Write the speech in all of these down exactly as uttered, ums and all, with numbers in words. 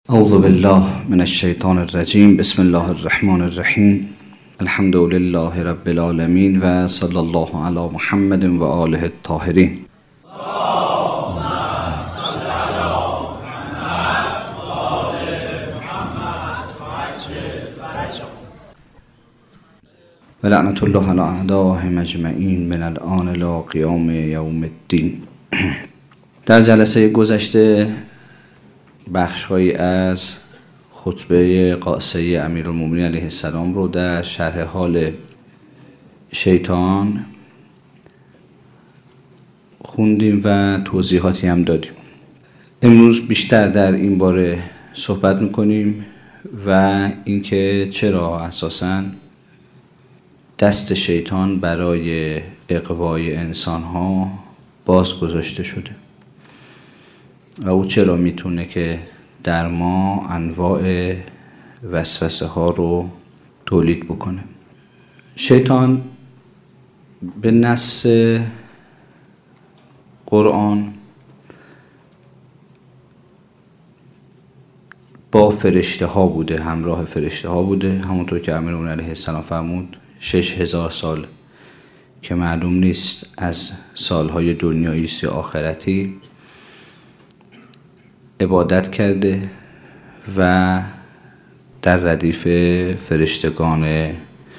اعوذ بالله من الشیطان الرجیم. بسم الله الرحمن الرحیم. الحمد لله رب العالمین و صلی الله علی محمد و آله الطاهرین. و لعنت الله علی اعدائهم اجمعین من الآن الی قیام یوم الدین. در جلسه گذشته بخش‌هایی از خطبه قاصه امیرالمومنین علیه السلام رو در شرح حال شیطان خوندیم و توضیحاتی هم دادیم. امروز بیشتر در این باره صحبت میکنیم و اینکه چرا اساساً دست شیطان برای اغوای انسان‌ها باز گذاشته شده و او چرا میتونه که در ما انواع وسوسه ها رو تولید بکنه. شیطان به نص قرآن با فرشته ها بوده، همراه فرشته ها بوده، همونطور که امیرالمومنین علیه السلام فرمود شش هزار سال که معلوم نیست از سالهای دنیایی است یا آخرتی عبادت کرده و در ردیف فرشتگان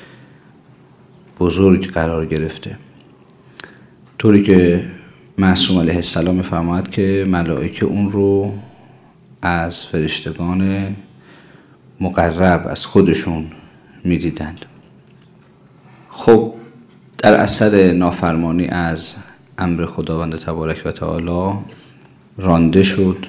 بزرگ قرار گرفته، طوری که معصوم علیه السلام می‌فرماید که ملائکه اون رو از فرشتگان مقرب از خودشون می‌دیدند. خب در اثر نافرمانی از امر خداوند تبارک و تعالی رانده شد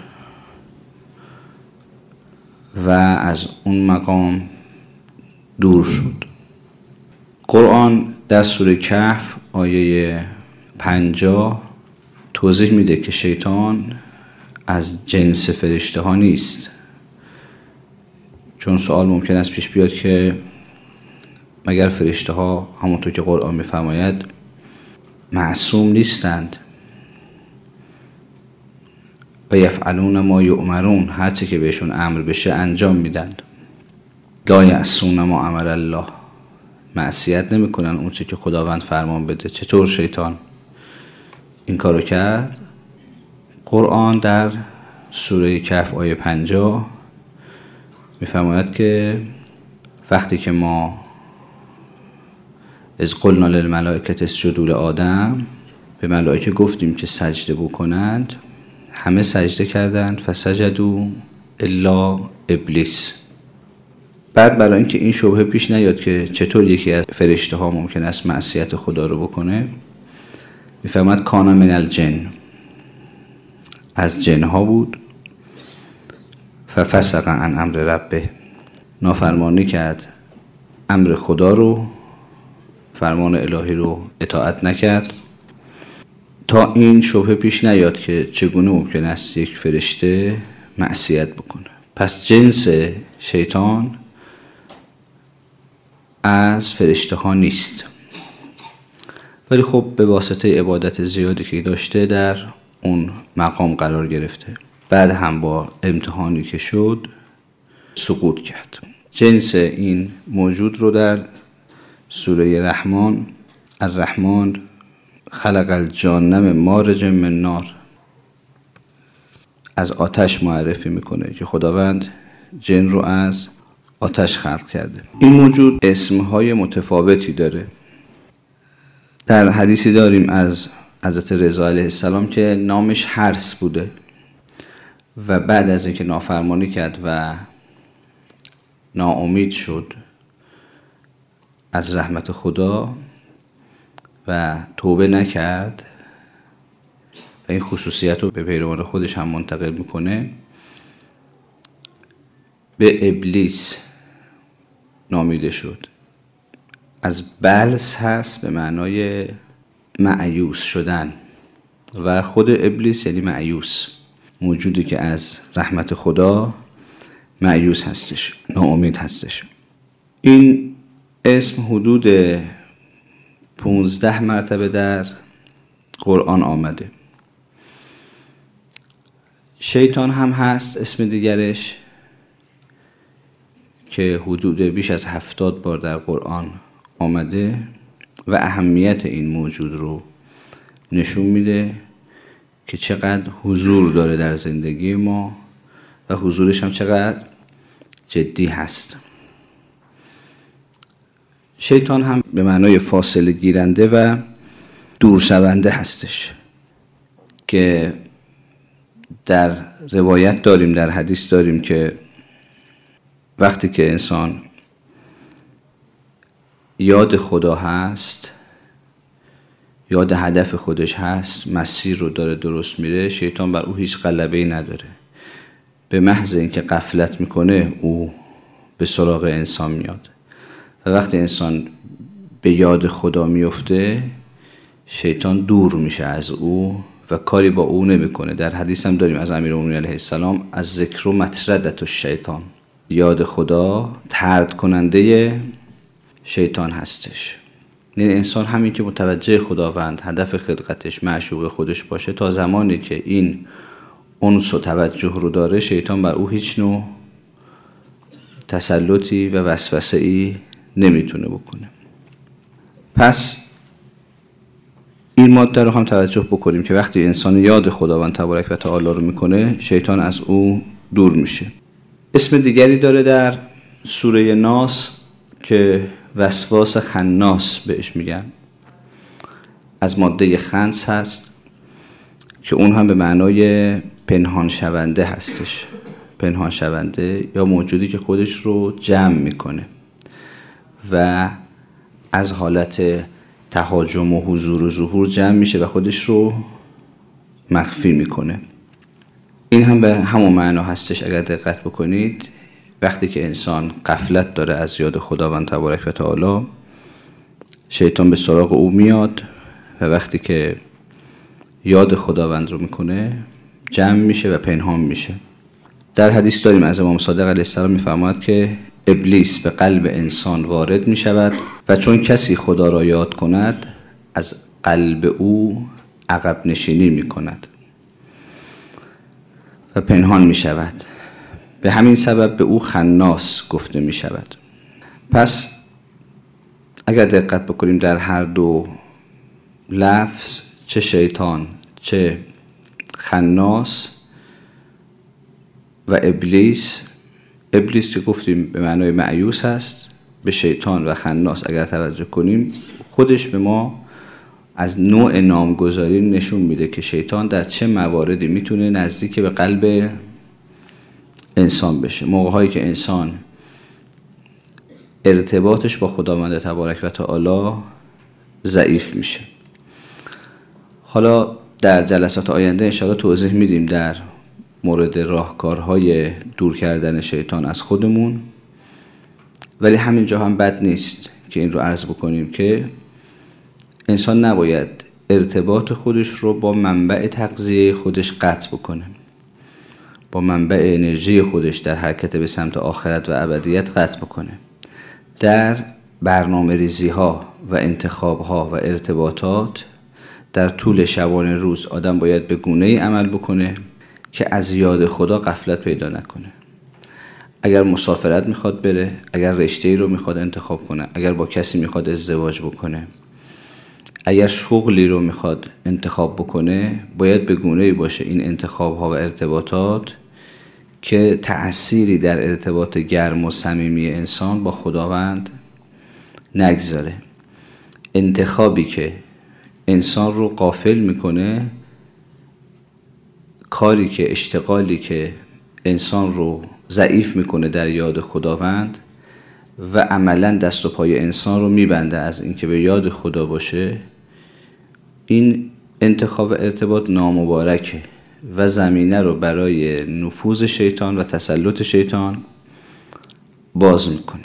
و از اون مقام دور شد. قرآن در سوره کهف آیه پنجاه توضیح میده که شیطان از جنس فرشته ها نیست، چون سوال ممکن است پیش بیاد که مگر فرشته ها همونطور که قرآن میفرماید معصوم نیستند و یفعلون ما یؤمرون، هرچی که بهشون امر بشه انجام میدن. لا یعصون ما امر الله، معصیت نمیکنن اون چی که خداوند فرمان بده. چطور شیطان این کارو کرد؟ قرآن در سوره کهف آیه پنجاه میفرماید که وقتی که ما اذ قلنا للملائکة اسجدوا لآدم، به ملائکه گفتیم که سجده بکنند، همه سجده کردند فسجدوا الا ابلیس. بعد برای اینکه این شبهه پیش نیاد که چطور یکی از فرشته ها ممکن است معصیت خدا رو بکنه، میفرماید کان من الجن، از جن ها بود، ففسق عن امر ربه، نافرمانی کرد امر خدا رو، فرمان الهی رو اطاعت نکرد، تا این شبهه پیش نیاد که چگونه ممکن است یک فرشته معصیت بکنه. پس جنس شیطان از فرشته ها نیست، ولی خب به واسطه عبادت زیادی که داشته در اون مقام قرار گرفته، بعد هم با امتحانی که شد سقوط کرد. جنس این موجود رو در سوره رحمان، الرحمن خلق الجان من مارج من نار، از آتش معرفی میکنه که خداوند جن رو از آتش خلق کرده. این موجود اسمهای متفاوتی داره. در حدیثی داریم از حضرت رضا علیه السلام که نامش حرس بوده و بعد از اینکه نافرمانی کرد و ناامید شد از رحمت خدا و توبه نکرد و این خصوصیت رو به پیروان خودش هم منتقل میکنه، به ابلیس نامیده شد. از بلس هست به معنای مایوس شدن و خود ابلیس یعنی مایوس، موجودی که از رحمت خدا مایوس هستش، ناامید هستش. این اسم حدود پونزده مرتبه در قرآن آمده. شیطان هم هست اسم دیگرش که حدود بیش از هفتاد بار در قرآن آمده و اهمیت این موجود رو نشون میده که چقدر حضور داره در زندگی ما و حضورش هم چقدر جدی هست. شیطان هم به معنای فاصله گیرنده و دور شونده هستش که در روایت داریم، در حدیث داریم که وقتی که انسان یاد خدا هست، یاد هدف خودش هست، مسیر رو داره درست میره، شیطان بر او هیچ غلبه‌ای نداره. به محض اینکه غفلت میکنه او به سراغ انسان میاد و وقتی انسان به یاد خدا میفته شیطان دور میشه از او و کاری با او نمیکنه. در حدیث هم داریم از امیرالمومنین علیه السلام، از ذکر و مطردت الشیطان، یاد خدا طرد کننده شیطان هستش. یعنی انسان همین که متوجه خداوند، هدف خلقتش، معشوق خودش باشه، تا زمانی که این انس و توجه رو داره شیطان بر او هیچ نوع تسلطی و وسوسه‌ای نمیتونه بکنه. پس این ماده رو هم توجه بکنیم که وقتی انسان یاد خداوند تبارک و تعالی رو میکنه شیطان از او دور میشه. اسم دیگری داره در سوره ناس که وسواس خناس بهش میگن، از ماده خنس هست که اون هم به معنای پنهان شونده هستش. پنهان شونده یا موجودی که خودش رو جمع میکنه و از حالت تهاجم و حضور و ظهور جمع میشه و خودش رو مخفی میکنه. این هم به همون معنا هستش. اگر دقت بکنید وقتی که انسان غفلت داره از یاد خداوند تبارک و تعالی شیطان به سراغ او میاد و وقتی که یاد خداوند رو میکنه جمع میشه و پنهان میشه. در حدیث داریم از امام صادق علیه السلام میفرماید که ابلیس به قلب انسان وارد میشود و چون کسی خدا را یاد کند از قلب او عقب نشینی میکند و پنهان میشود. به همین سبب به او خناس گفته میشود. پس اگر دقت بکنیم در هر دو لفظ، چه شیطان چه خناس و ابلیس، ابلیس که گفتیم به معنای مایوس هست، به شیطان و خناس اگر توجه کنیم خودش به ما از نوع نامگذاری نشون میده که شیطان در چه مواردی میتونه نزدیک به قلب انسان بشه. موقع‌هایی که انسان ارتباطش با خداوند تبارک و تعالی ضعیف میشه. حالا در جلسات آینده انشاءالله توضیح میدیم در مورد راهکارهای دور کردن شیطان از خودمون، ولی همینجا هم بد نیست که این رو عرض بکنیم که انسان نباید ارتباط خودش رو با منبع تغذیه خودش قطع بکنه، با منبع انرژی خودش در حرکت به سمت آخرت و ابدیت قطع بکنه. در برنامه ریزی ها و انتخاب ها و ارتباطات در طول شبانه روز آدم باید به گونه‌ای عمل بکنه که از یاد خدا غفلت پیدا نکنه. اگر مسافرت میخواد بره، اگر رشته‌ای رو میخواد انتخاب کنه، اگر با کسی میخواد ازدواج بکنه، اگر شغلی رو میخواد انتخاب بکنه، باید به گونه‌ای باشه این انتخاب ها و ارتباطات که تأثیری در ارتباط گرم و صمیمی انسان با خداوند نگذاره. انتخابی که انسان رو غافل میکنه، کاری که اشتغالی که انسان رو ضعیف میکنه در یاد خداوند و عملا دست و پای انسان رو میبنده از اینکه به یاد خدا باشه، این انتخاب ارتباط نامبارکه و زمینه رو برای نفوذ شیطان و تسلط شیطان باز میکنه.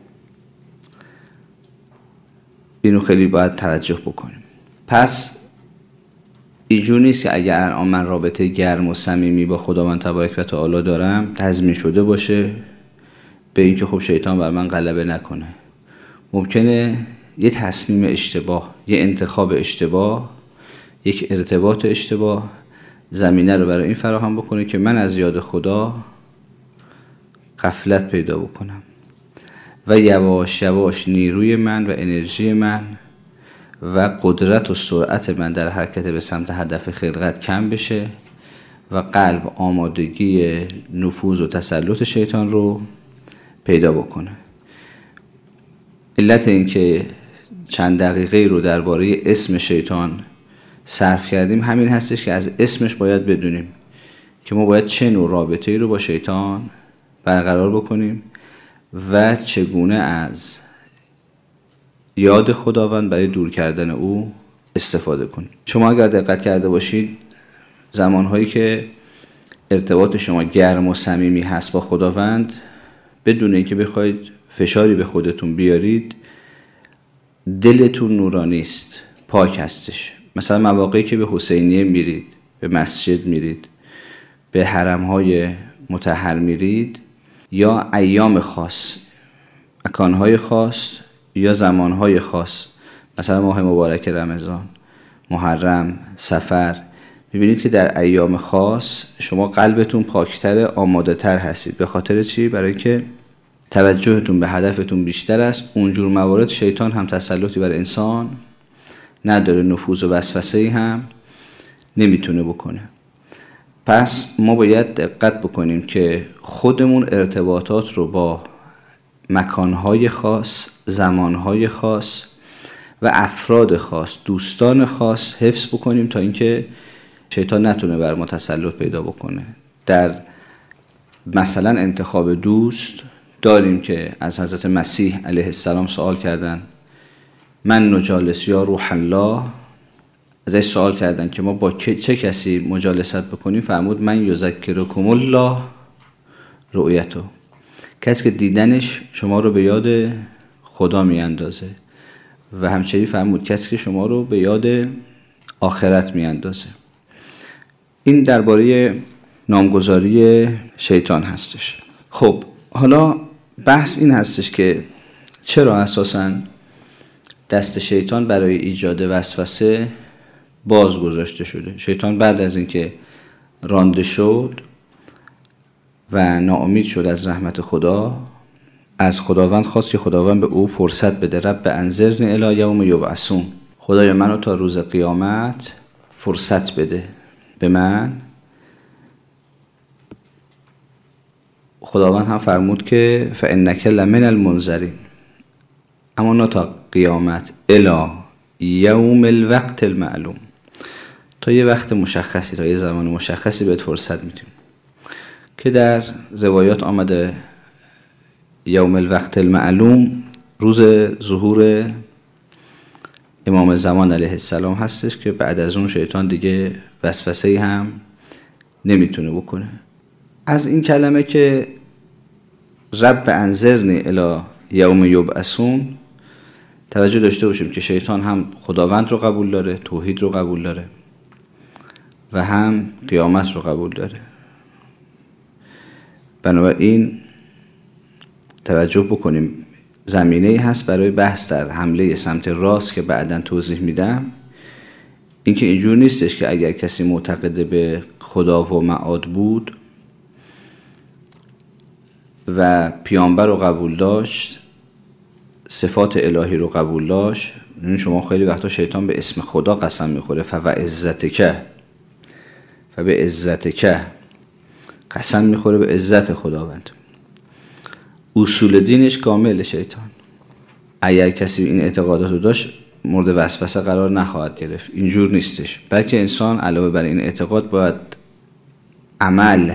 اینو خیلی باید توجه بکنیم. پس اینجور نیست که اگر الان من رابطه گرم و صمیمی با خداوند تبارک و تعالی دارم تضمین شده باشه به اینکه خب شیطان بر من غلبه نکنه. ممکنه یه تصمیم اشتباه، یه انتخاب اشتباه، یک ارتباط اشتباه زمینه رو برای این فراهم بکنه که من از یاد خدا غفلت پیدا بکنم. و یواش یواش نیروی من و انرژی من و قدرت و سرعت من در حرکت به سمت هدف خلقت کم بشه و قلب آمادگی نفوذ و تسلط شیطان رو پیدا بکنه. علت این که چند دقیقه رو درباره اسم شیطان صرف کردیم همین هستش که از اسمش باید بدونیم که ما باید چه نوع رابطه‌ای رو با شیطان برقرار بکنیم و چگونه از یاد خداوند برای دور کردن او استفاده کنیم. شما اگر دقت کرده باشید زمانهایی که ارتباط شما گرم و صمیمی هست با خداوند، بدون اینکه بخواید فشاری به خودتون بیارید، دلتون نورانی است، پاک هستش. مثلا مواقعی که به حسینیه میرید، به مسجد میرید، به حرمهای مطهر میرید، یا ایام خاص، مکانهای خاص یا زمانهای خاص، مثلا ماه مبارک رمضان، محرم، سفر، میبینید که در ایام خاص شما قلبتون پاکتر، آماده تر هستید. به خاطر چی؟ برای که توجهتون به هدفتون بیشتر است. اونجور موارد شیطان هم تسلطی بر انسان نداره، نفوذ و وسوسه‌ای هم نمیتونه بکنه. پس ما باید دقت بکنیم که خودمون ارتباطات رو با مکانهای خاص، زمانهای خاص و افراد خاص، دوستان خاص حفظ بکنیم تا اینکه شیطان نتونه بر ما تسلط پیدا بکنه. در مثلا انتخاب دوست داریم که از حضرت مسیح علیه السلام سوال کردن من نجالس یا روح الله، ازش سوال کردن که ما با چه کسی مجالست بکنیم، فرمود من یذکرکم الله رؤیتو، کسی که دیدنش شما رو به یاد خدا می اندازه، و همچنین فرمود کسی که شما رو به یاد آخرت می اندازه. این درباره نامگذاری شیطان هستش. خب حالا بحث این هستش که چرا اساساً دست شیطان برای ایجاد وسوسه باز گذاشته شده. شیطان بعد از اینکه رانده شد و ناامید شد از رحمت خدا، از خداوند خواست که خداوند به او فرصت بده. رب انظرنی الی یوم یبعثون، خدای منو تا روز قیامت فرصت بده به من. خداوند هم فرمود که فانک لمن المنذرین، اما نه تا قیامت، الی یوم الوقت المعلوم، تا یه وقت مشخصی، تا یه زمان مشخصی بهت فرصت میدیم. که در روایات آمده یوم الوقت المعلوم روز ظهور امام زمان علیه السلام هستش که بعد از اون شیطان دیگه وسوسه‌ای هم نمیتونه بکنه. از این کلمه که رب انظرنی الی یوم یبعثون توجه داشته باشیم که شیطان هم خداوند رو قبول داره، توحید رو قبول داره و هم قیامت رو قبول داره. بنابراین توجه بکنیم زمینه‌ای هست برای بحث در حمله سمت راست که بعداً توضیح میدم. اینکه اینجور نیستش که اگر کسی معتقد به خدا و معاد بود و پیامبر رو قبول داشت، صفات الهی رو قبول داشت. شما خیلی وقتا شیطان به اسم خدا قسم میخوره، فوعزتک، فبعزتک، قسم میخوره به عزت خداوند. اصول دینش کامل شیطان. اگر کسی این اعتقادات رو داشت مورد وسوسه قرار نخواهد گرفت. اینجور نیستش، بلکه انسان علاوه بر این اعتقاد باید عمل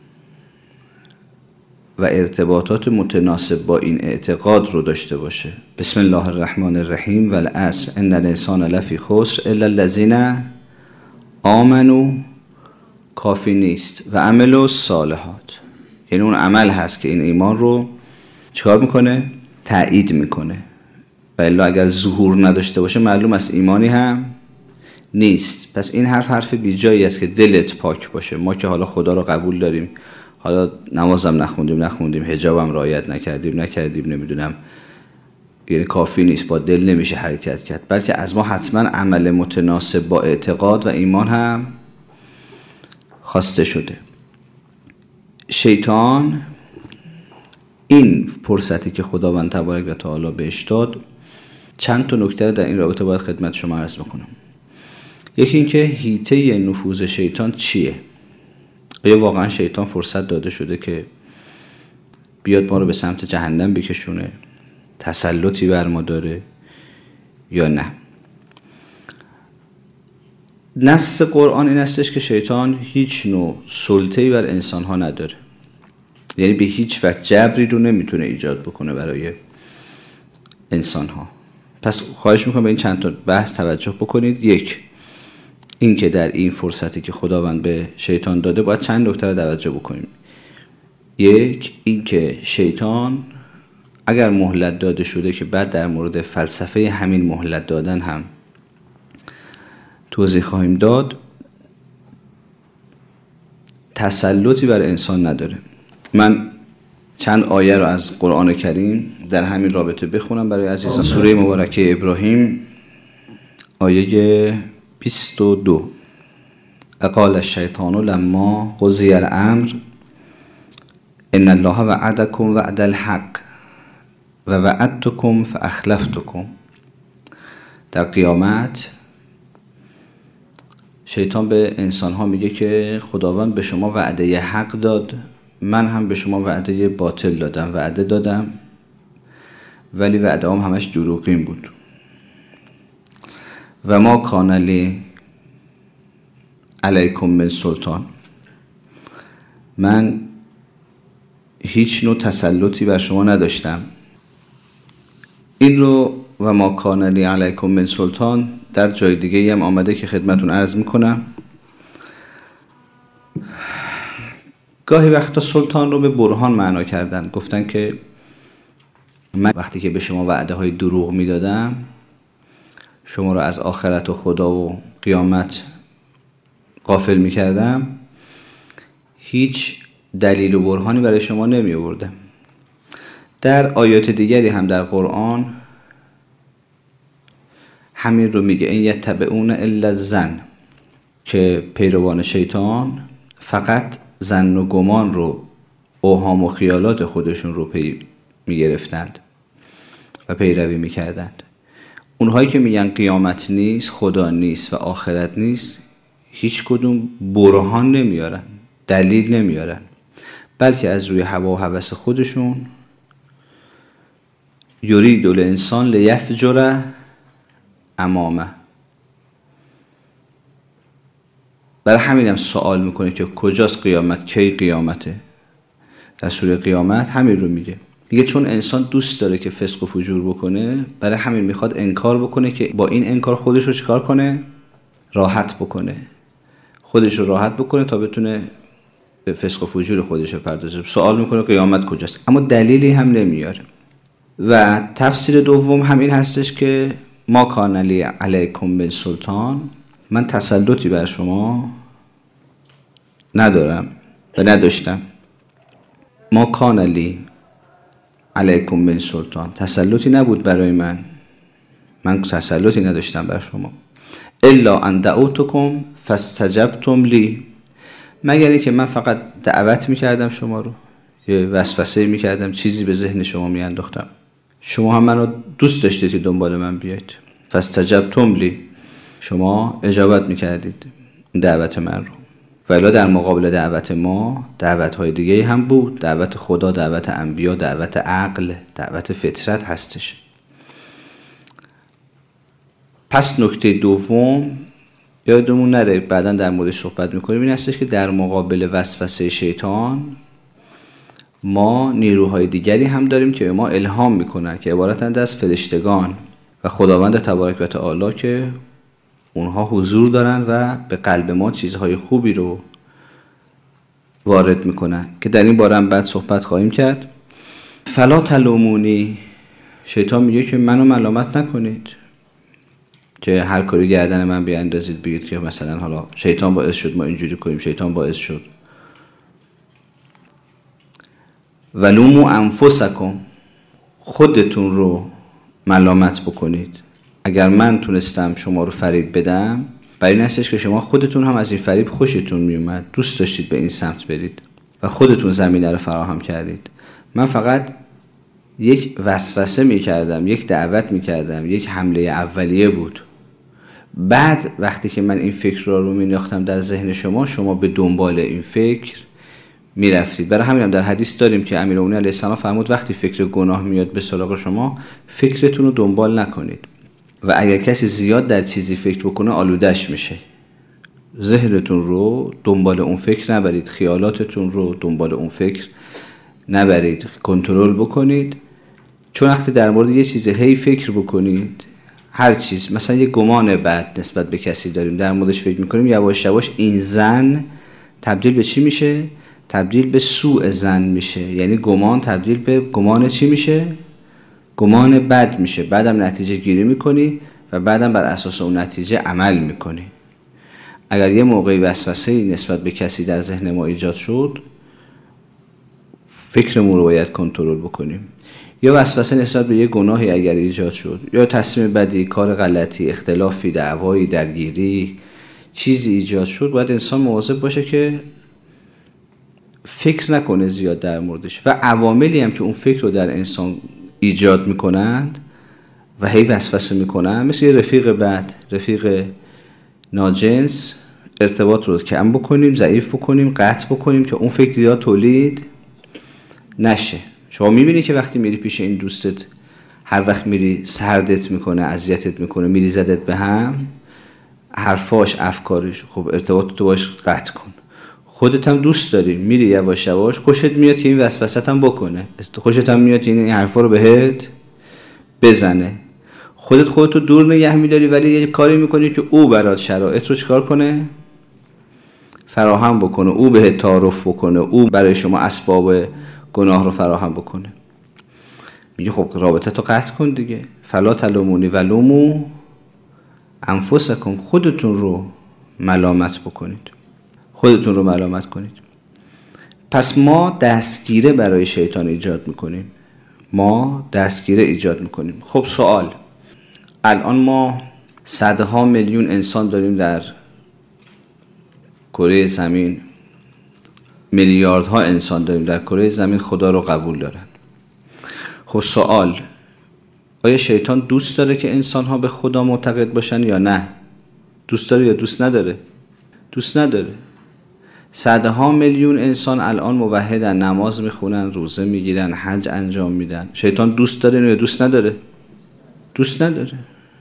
و ارتباطات متناسب با این اعتقاد رو داشته باشه. بسم الله الرحمن الرحیم والعصر ان الانسان لفی خسر الا الذین آمنوا کافی نیست و عملوا الصالحات، یعنی اون عمل هست که این ایمان رو چیکار میکنه؟ تایید میکنه. و الا اگر ظهور نداشته باشه معلوم است ایمانی هم نیست. پس این حرف حرف بی جایی است که دلت پاک باشه. ما که حالا خدا رو قبول داریم، حالا نمازم نخوندیم نخوندیم، حجابم رعایت نکردیم نکردیم، نمیدونم، یعنی کافی نیست، با دل نمیشه حرکت کرد، بلکه از ما حتما عمل متناسب با اعتقاد و ایمان هم خواسته شده. شیطان این فرصتی که خداوند تبارک و تعالی بهش داد، چند تا نکته رو در این رابطه باید خدمت شما عرض بکنم. یکی این که حیطه نفوذ شیطان چیه؟ آیا واقعا شیطان فرصت داده شده که بیاد ما رو به سمت جهنم بکشونه، تسلطی بر ما داره یا نه؟ نص قرآن این استش که شیطان هیچ نوع سلطه‌ای بر انسان ها نداره، یعنی به هیچ وجه جبری رو نمیتونه ایجاد بکنه برای انسان ها. پس خواهش میکنم به این چند تا بحث توجه بکنید. یک، این که در این فرصتی که خداوند به شیطان داده باید چند نکته رو توجه بکنیم. یک، این که شیطان اگر مهلت داده شده که بعد در مورد فلسفه همین مهلت دادن هم توضیح خواهیم داد، تسلطی بر انسان نداره. من چند آیه رو از قرآن کریم در همین رابطه بخونم برای عزیزان. سوره مبارکه ابراهیم آیه بیست و دو: قال الشیطان لما قضی الامر ان الله وعدکم وعد الحق و وعدتکم فاخلفتکم. در قیامت شیطان به انسان ها میگه که خداوند به شما وعده حق داد، من هم به شما وعده باطل دادم، وعده دادم ولی وعده هم همش دروغین بود. و ما کان لی علیکم من سلطان، من هیچ نوع تسلطی بر شما نداشتم. این رو و ما کان لی علیکم من سلطان در جای دیگه هم آمده که خدمتون عرض میکنم. گاهی وقتا سلطان رو به برهان معنا کردن، گفتن که من وقتی که به شما وعده های دروغ میدادم، شما رو از آخرت و خدا و قیامت غافل میکردم، هیچ دلیل و برهانی برای شما نمی آوردم. در آیات دیگری هم در قرآن همین رو میگه، این یتبعون الا الظن، که پیروان شیطان فقط ظن و گمان رو، اوهام و خیالات خودشون رو پی میگرفتند و پیروی میکردند. اونهایی که میگن قیامت نیست، خدا نیست و آخرت نیست، هیچ کدوم برهان نمیارن، دلیل نمیارن، بلکه از روی هوا و هوس خودشون یرید الانسان لیفجر امامه. برای همین هم سوال میکنه که کجاست قیامت، کی قیامته؟ در سوره قیامت همین رو میگه، میگه چون انسان دوست داره که فسق و فجور بکنه، برای همین میخواد انکار بکنه که با این انکار خودش رو چیکار کنه؟ راحت بکنه، خودش رو راحت بکنه تا بتونه به فسق و فجور خودش بپردازه. سوال میکنه قیامت کجاست، اما دلیلی هم نمیاره. و تفسیر دوم همین هستش که ما کان لی علیکم من سلطان، من تسلطی بر شما ندارم و نداشتم. ما کان لی علیکم من سلطان، تسلطی نبود برای من، من تسلطی نداشتم بر شما. الا ان دعوتکم فاستجبتم لی، مگر که من فقط دعوت میکردم شما رو، یه وسوسه میکردم، چیزی به ذهن شما میانداختم، شما هم منو دوست داشتید که دنبال من بیاید. فاستجبتم لی، شما اجابت میکردید دعوت من رو. ولی در مقابل دعوت ما دعوت‌های دیگه هم بود، دعوت خدا، دعوت انبیا، دعوت عقل، دعوت فطرت هستش. پس نکته دوم یادمون نره، بعداً در موردش صحبت میکنیم، این هستش که در مقابل وسوسه شیطان ما نیروهای دیگری هم داریم که به ما الهام میکنن، که عبارتند از فرشتگان و خداوند تبارک و تعالی، که اونها حضور دارن و به قلب ما چیزهای خوبی رو وارد میکنن، که در این باره هم بعد صحبت خواهیم کرد. فلا تلومونی، شیطان میگه که منو ملامت نکنید که هر کاری گردن من بیاندازید، بگید که مثلا حالا شیطان باعث شد ما اینجوری کنیم، شیطان باعث شد. ولومو انفسکم، خودتون رو ملامت بکنید. اگر من تونستم شما رو فریب بدم، برای این هستش که شما خودتون هم از این فریب خوشتون میومد، دوست داشتید به این سمت برید و خودتون زمینه رو فراهم کردید. من فقط یک وسوسه میکردم، یک دعوت میکردم، یک حمله اولیه بود. بعد وقتی که من این فکر را رو مینداختم در ذهن شما، شما به دنبال این فکر میرفتید. برای همین هم در حدیث داریم که امیرالمومنین علیه السلام فرمود وقتی فکر گناه میاد به سراغ شما، فکرتون رو دنبال نکنید و اگر کسی زیاد در چیزی فکر بکنه آلودش میشه. ذهنتون رو دنبال اون فکر نبرید، خیالاتتون رو دنبال اون فکر نبرید، کنترل بکنید. چون وقتی در مورد یه چیز هی فکر بکنید، هر چیز، مثلا یه گمان بد نسبت به کسی داریم، در موردش فکر میکنیم، یواش یواش این ظن تبدیل به چی میشه؟ تبدیل به سوء ظن میشه. یعنی گمان تبدیل به گمان چی میشه؟ گمان بد میشه. بعدم نتیجه گیری میکنی و بعدم بر اساس اون نتیجه عمل میکنی. اگر یه موقعی وسوسه‌ای نسبت به کسی در ذهن ما ایجاد شد، فکرمون رو باید کنترل بکنیم. یا وسوسه نسبت به یه گناهی اگر ایجاد شد، یا تصمیم بدی، کار غلطی، اختلافی، دعوایی، درگیری، چیزی ایجاد شد، باید انسان مواظب باشه که فکر نکنه زیاد در موردش. و عواملی هم که اون فکر رو در انسان ایجاد میکنند و هی وسوسه میکنن، مثل یه رفیق بد، رفیق ناجنس، ارتباط رو کم بکنیم، ضعیف بکنیم، قطع بکنیم که اون فکر زیاد تولید نشه. شما میبینی که وقتی میری پیش این دوستت، هر وقت میری سردت میکنه، اذیتت میکنه، میری زدت به هم، حرفاش، افکارش، خب ارتباط تو باش قطع کن. خودت هم دوست داری، میری یواش یواش، خوشت میاد که این وسوسه هم بکنه، خوشت هم میاد که این حرفا رو بهت بزنه. خودت خودت رو دور نگه میداری، ولی یه کاری میکنی که او برات شرایط رو چکار کنه؟ فراهم بکنه، او بهت تعارف بکنه، او برای شما اسباب گناه رو فراهم بکنه. میگه خب رابطه تو قطع کن دیگه. فلا تلومونی ولوموا انفسکم، خودتون رو ملامت بکنید، خودتون رو ملامت کنید. پس ما دستگیره برای شیطان ایجاد میکنیم، ما دستگیره ایجاد میکنیم. خب سوال، الان ما صدها میلیون انسان داریم در کره زمین، میلیاردها انسان داریم در کره زمین خدا رو قبول دارن. خب سوال، آیا شیطان دوست داره که انسان ها به خدا معتقد باشن یا نه؟ دوست داره یا دوست نداره؟ دوست نداره. صدها میلیون انسان الان موحدن، نماز میخونن، روزه میگیرن، حج انجام میدن. شیطان دوست داره یا دوست نداره؟ دوست نداره.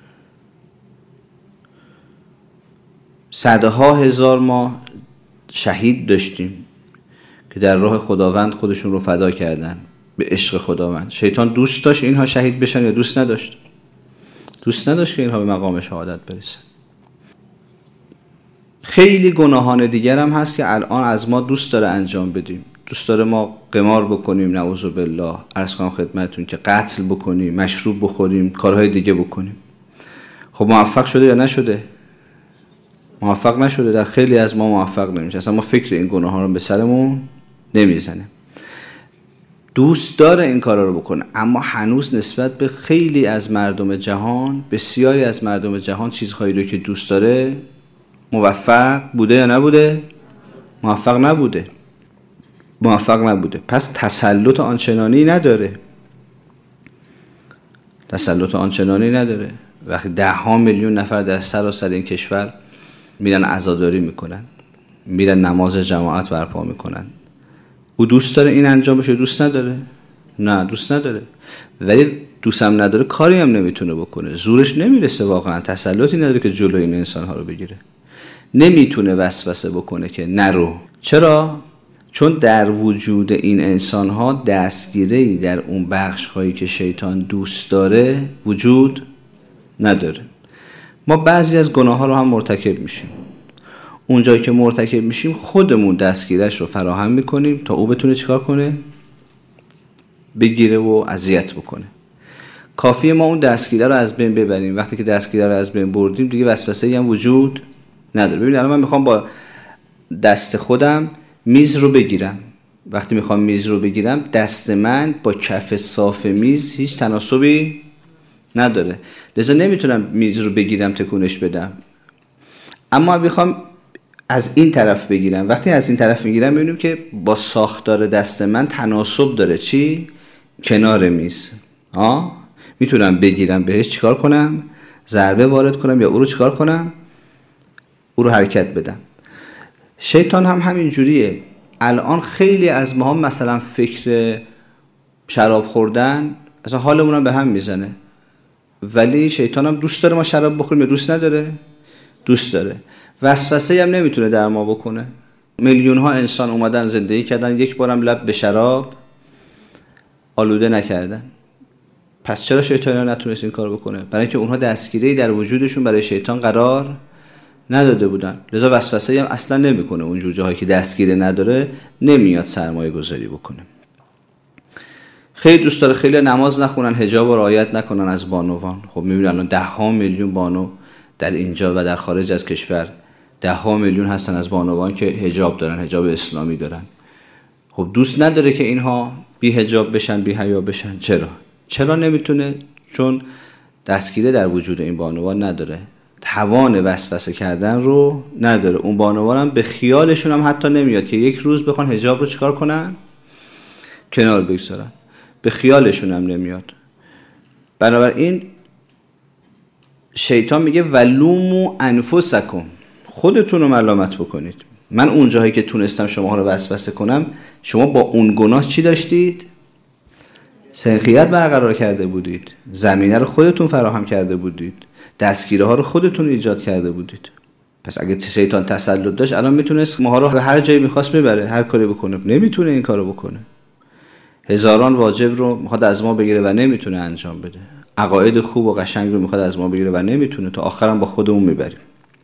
صدها هزار ما شهید داشتیم که در راه خداوند خودشون رو فدا کردن به عشق خداوند. شیطان دوست داشت اینها شهید بشن یا دوست نداشت؟ دوست نداشت که اینها به مقام شهادت برسن. خیلی گناهان دیگر هم هست که الان از ما دوست داره انجام بدیم. دوست داره ما قمار بکنیم، نعوذ بالله، عرض کنم خدمتتون که قتل بکنیم، مشروب بخوریم، کارهای دیگه بکنیم. خب موفق شده یا نشده؟ موفق نشده. در خیلی از ما موفق نمیشه. اصلا ما فکر این گناهان رو به سرمون نمیزنه. دوست داره این کارا رو بکنه، اما هنوز نسبت به خیلی از مردم جهان، بسیاری از مردم جهان، چیزهایی رو که دوست داره موفق بوده یا نبوده؟ موفق نبوده. موفق نبوده. پس تسلط آنچنانی نداره. تسلط آنچنانی نداره. وقتی ده ها میلیون نفر در سراسر این کشور میرن عزاداری میکنن، میرن نماز جماعت برپا میکنن، او دوست داره این انجام بشه؟ دوست نداره؟ نه، دوست نداره. ولی دوستم نداره، کاری هم نمیتونه بکنه، زورش نمیرسه، واقعا تسلطی نداره که جلوی این انسان ها رو بگیره. نمیتونه وسوسه بکنه که نرو. چرا؟ چون در وجود این انسان ها دستگیری در اون بخش هایی که شیطان دوست داره وجود نداره. ما بعضی از گناه ها رو هم مرتکب میشیم. اونجایی که مرتکب میشیم خودمون دستگیرش رو فراهم میکنیم تا او بتونه چیکار کنه؟ بگیره و اذیت بکنه. کافیه ما اون دستگیره رو از بین ببریم. وقتی که دستگیره رو از بین بردیم دیگه وسوسه‌ای هم وجود نداره. ببینید الان من میخوام با دست خودم میز رو بگیرم. وقتی میخوام میز رو بگیرم، دست من با کف صاف میز هیچ تناسبی نداره، لذا نمیتونم میز رو بگیرم تکونش بدم. اما میخوام از این طرف بگیرم. وقتی از این طرف میگیرم میبینیم که با ساختار دست من تناسب داره. چی؟ کنار میز، ها میتونم بگیرم بهش چیکار کنم؟ ضربه وارد کنم یا او رو چیکار کنم؟ او رو حرکت بدم. شیطان هم همین جوریه. الان خیلی از ما هم مثلا فکر شراب خوردن اصلا حالمون هم به هم میزنه، ولی شیطان هم دوست داره ما شراب بخوریم یا دوست نداره؟ دوست داره. وسوسه هم نمیتونه در ما بکنه. میلیون ها انسان اومدن زندگی کردن، یک بارم لب به شراب آلوده نکردن. پس چرا شیطان ها نتونست این کار بکنه؟ برای اینکه اونها دستگیری در وجودشون برای شیطان قرار نداده بودن. لذا وسوسه هم اصلا نمیکنه. اونجور جاهایی که دستگیری نداره نمیاد سرمایه گذاری بکنه. خیلی دوست داره خیلی نماز نخونن، حجاب رو رعایت نکنن از بانوان. خب میبینن الان ده ها میلیون بانو در اینجا و در خارج از کشور، ده ها میلیون هستن از بانوان که حجاب دارن، حجاب اسلامی دارن. خب دوست نداره که اینها بی حجاب بشن، بی حیا بشن. چرا؟ چرا نمیتونه؟ چون دستگیری در وجود این بانوان نداره، توان وسوسه کردن رو نداره. اون بانوان هم به خیالشون هم حتی نمیاد که یک روز بخوان حجاب رو چیکار کنن؟ کنار بگذارن. به خیالشون هم نمیاد. بنابراین شیطان میگه ولومو انفسکم، خودتون رو ملامت بکنید. من اون جاهایی که تونستم شما رو وسوسه کنم، شما با اون گناه چی داشتید؟ سنخیت برقرار کرده بودید، زمینه رو خودتون فراهم کرده بودید، دستگیره ها رو خودتون ایجاد کرده بودید. پس اگه شیطان تسلط داشت الان میتونست ماها رو به هر جایی میخواست ببره، هر کاری بکنه. نمیتونه این کارو بکنه. هزاران واجب رو میخواد از ما بگیره و نمیتونه انجام بده. عقاید خوب و قشنگ رو میخواد از ما بگیره و نمیتونه. تا آخرم با خودمون میبریم.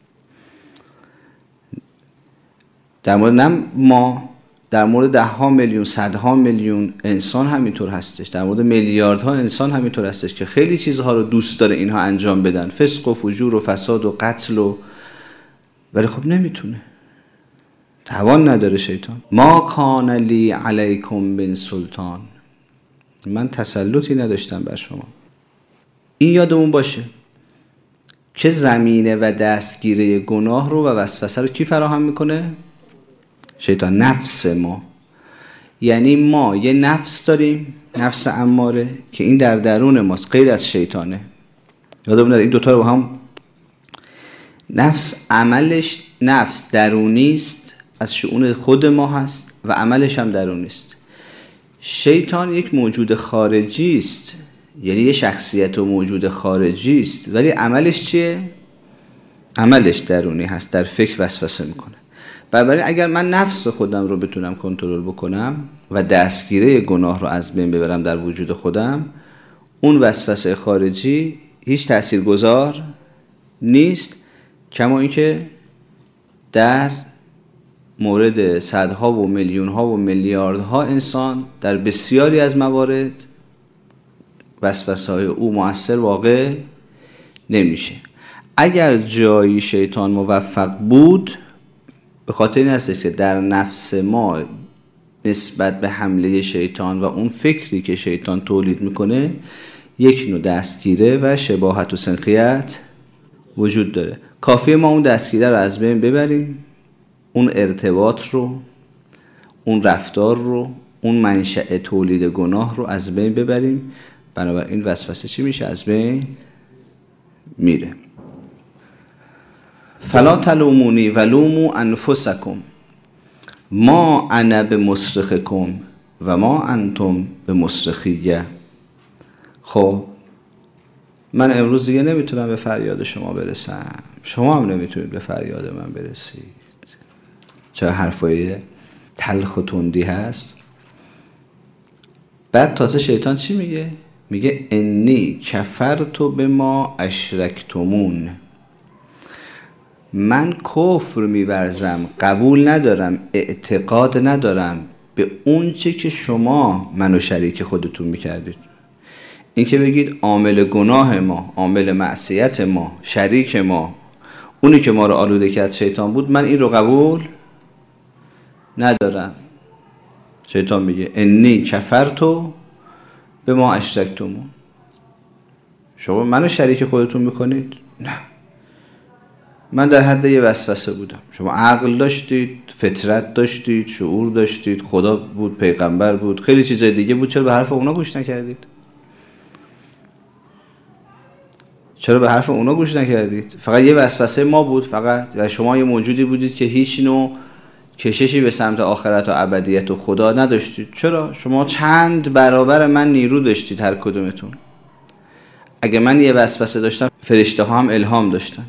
در مورد نه ما، در مورد ده ها میلیون، صدها میلیون انسان همینطور هستش. در مورد میلیاردها انسان همینطور هستش که خیلی چیزها رو دوست داره اینها انجام بدن، فسق و فجور و فساد و قتل و، ولی خب نمیتونه. توان نداره شیطان. ما کان لی علیکم بن سلطان، من تسلطی نداشتم بر شما. این یادمون باشه که زمینه و دستگیره گناه رو و وسوسه رو کی فراهم میکنه؟ شیطان. نفس ما، یعنی ما یه نفس داریم، نفس اماره، که این در درون ماست، غیر از شیطانه. یادمون این دوتا رو با هم، نفس عملش، نفس درونی است، از شؤون خود ما هست و عملش هم درونی است. شیطان یک موجود خارجی است، یعنی یه شخصیت و موجود خارجی است، ولی عملش چیه؟ عملش درونی هست، در فکر وسوسه میکنه. بنابراین اگر من نفس خودم رو بتونم کنترل بکنم و دستگیره گناه رو از بین ببرم در وجود خودم، اون وسوسه خارجی هیچ تاثیرگذار نیست. کما اینکه در مورد صدها و میلیونها و میلیاردها انسان در بسیاری از موارد وسوسه‌های او مؤثر واقع نمیشه. اگر جایی شیطان موفق بود، به خاطر این هستش که در نفس ما نسبت به حمله شیطان و اون فکری که شیطان تولید میکنه یک نوع دستگیره و شباهت و سنخیت وجود داره. کافیه ما اون دستگیره رو از بین ببریم، اون ارتباط رو، اون رفتار رو، اون منشأ تولید گناه رو از بین ببریم. بنابراین وسوسه چی میشه؟ از بین میره. فلا تلومونی ولوموا انفسکم ما انا بمصرخکم و ما انتم بمصرخیه. خب من امروز دیگه نمیتونم به فریاد شما برسم، شما هم نمیتونید به فریاد من برسید. چه حرفای تلخ و تندی هست. بعد تازه شیطان چی میگه؟ میگه انی کفرت بما اشرکتمون، من کفر میورزم، قبول ندارم، اعتقاد ندارم به اون چه که شما منو شریک خودتون میکردید. این که بگید عامل گناه ما، عامل معصیت ما، شریک ما، اونی که ما رو آلوده کرد شیطان بود، من این رو قبول ندارم. شیطان میگه انی کفرتو به ما اشرکتمون، شما منو شریک خودتون میکنید؟ نه. من در حد یه وسوسه بودم. شما عقل داشتید، فطرت داشتید، شعور داشتید، خدا بود، پیغمبر بود، خیلی چیزای دیگه بود، چرا به حرف اونا گوش نکردید؟ چرا به حرف اونا گوش نکردید؟ فقط یه وسوسه ما بود فقط، و شما یه موجودی بودید که هیچ نوع کششی به سمت آخرت و ابدیت و خدا نداشتید. چرا؟ شما چند برابر من نیرو داشتید هر کدومتون. اگه من یه وسوسه داشتم، فرشته ها هم الهام داشتن.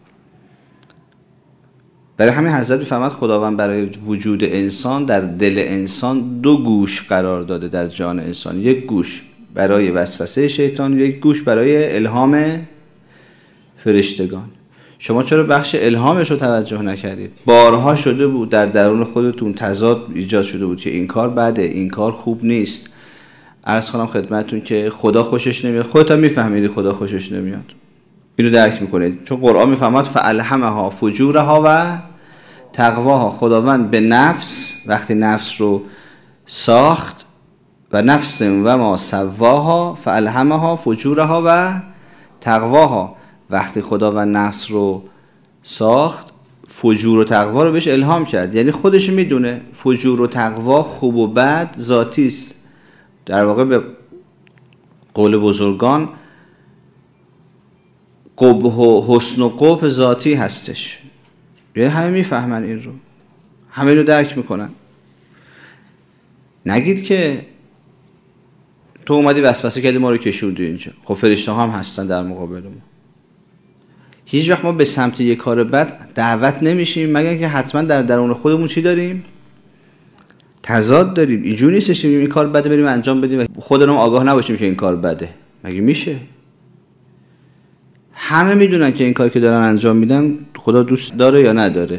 برای همین حضرت می‌فرماد خداوند برای وجود انسان در دل انسان دو گوش قرار داده در جان انسان. یک گوش برای وسوسه شیطان و یک گوش برای الهام فرشتگان. شما چرا بخش الهامش رو توجه نکردید؟ بارها شده بود در درون خودتون تضاد ایجاد شده بود که این کار بده، این کار خوب نیست. عرض کنم خدمتتون که خدا خوشش نمیاد. خودت هم میفهمیدی خدا خوشش نمیاد. اینو درک میکنید. چون قرآن میفهمد فالهمها فجورها و تقواها. خداوند به نفس، وقتی نفس رو ساخت، و نفس و ما سواها فالهمها فجورها و تقواها، وقتی خداوند نفس رو ساخت، فجور و تقوا رو بهش الهام کرد. یعنی خودش میدونه فجور و تقوا خوب و بد ذاتی است. در واقع به قول بزرگان قبح و حسن و قبح ذاتی هستش. یعنی همه میفهمن این رو، همه رو درک میکنن. نگید که تو اومدی وسوسه کردی ما رو کشوندی اینجا. خب فرشته هم هستن در مقابل ما. هیچ وقت ما به سمت یک کار بد دعوت نمیشیم مگر که حتما در درون خودمون چی داریم؟ تضاد داریم. اینجوری نیستش که این کار بده بریم انجام بدیم و خودمون آگاه نباشیم که این کار بده. مگه میشه؟ همه میدونن که این کاری که دارن انجام میدن خدا دوست داره یا نداره.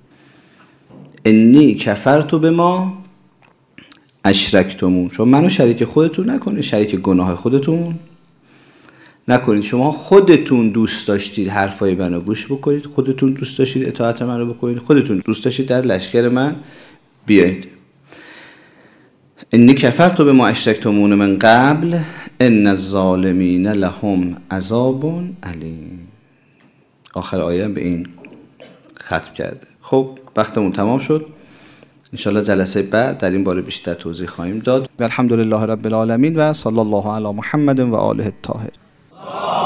انی کفرت بما اشرکتمون. شما منو شریک خودتون نکنید، شریک گناه خودتون نکنید. شما خودتون دوست داشتید حرفای منو گوش بکنید، خودتون دوست داشتید اطاعت منو بکنید، خودتون دوست داشتید در لشکر من بیایید. انی کفرت بما اشرکتمون من قبل ان الظالمین لهم عذاب علیم. آخر آیه به این ختم کرده. خب وقتمون تمام شد. انشاءالله جلسه بعد در این باره بیشتر توضیح خواهیم داد. و الحمدلله رب العالمین و صلی الله علی محمد و آله الطاهرین.